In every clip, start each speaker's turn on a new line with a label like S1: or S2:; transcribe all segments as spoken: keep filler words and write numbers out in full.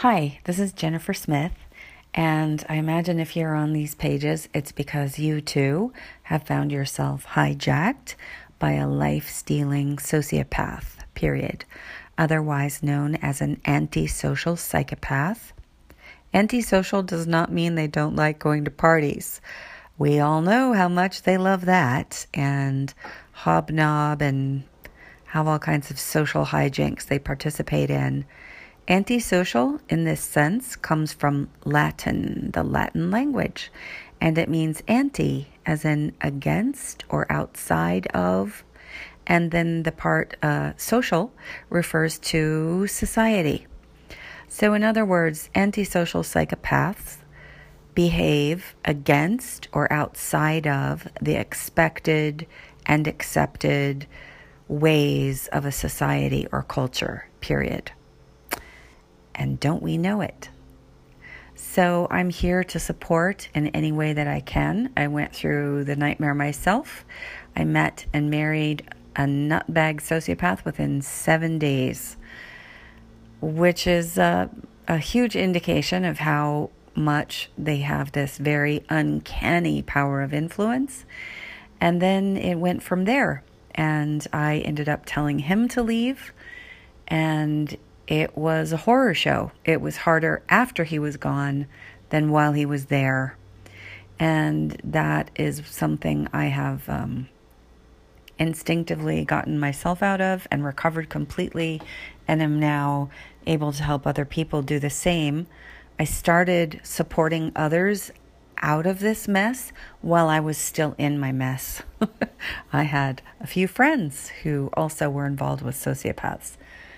S1: Hi, this is Jennifer Smith, and I imagine if you're on these pages, it's because you too have found yourself hijacked by a life-stealing sociopath, period, otherwise known as an antisocial psychopath. Antisocial does not mean they don't like going to parties. We all know how much they love that, and hobnob and have all kinds of social hijinks they participate in. Antisocial, in this sense, comes from Latin, the Latin language, and it means anti, as in against or outside of, and then the part uh, social refers to society. So in other words, antisocial psychopaths behave against or outside of the expected and accepted ways of a society or culture, period. And don't we know it? So I'm here to support in any way that I can. I went through the nightmare myself. I met and married a nutbag sociopath within seven days, which is a, a huge indication of how much they have this very uncanny power of influence. And then it went from there. And I ended up telling him to leave, and it was a horror show. It was harder after he was gone than while he was there. And that is something I have um, instinctively gotten myself out of and recovered completely, and am now able to help other people do the same. I started supporting others out of this mess while I was still in my mess. I had a few friends who also were involved with sociopaths.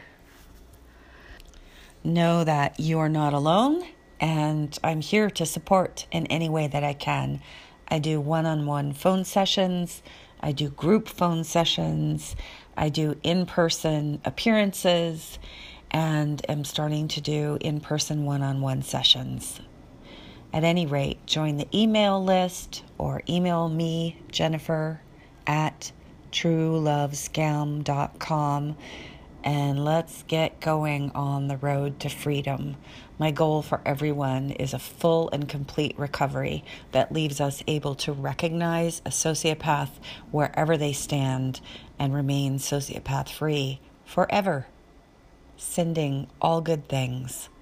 S1: Know that you are not alone, and I'm here to support in any way that I can. I do one-on-one phone sessions, I do group phone sessions, I do in-person appearances, and am starting to do in-person one-on-one sessions. At any rate, join the email list or email me, Jennifer, at true love scam dot com. And let's get going on the road to freedom. My goal for everyone is a full and complete recovery that leaves us able to recognize a sociopath wherever they stand and remain sociopath-free forever. Sending all good things.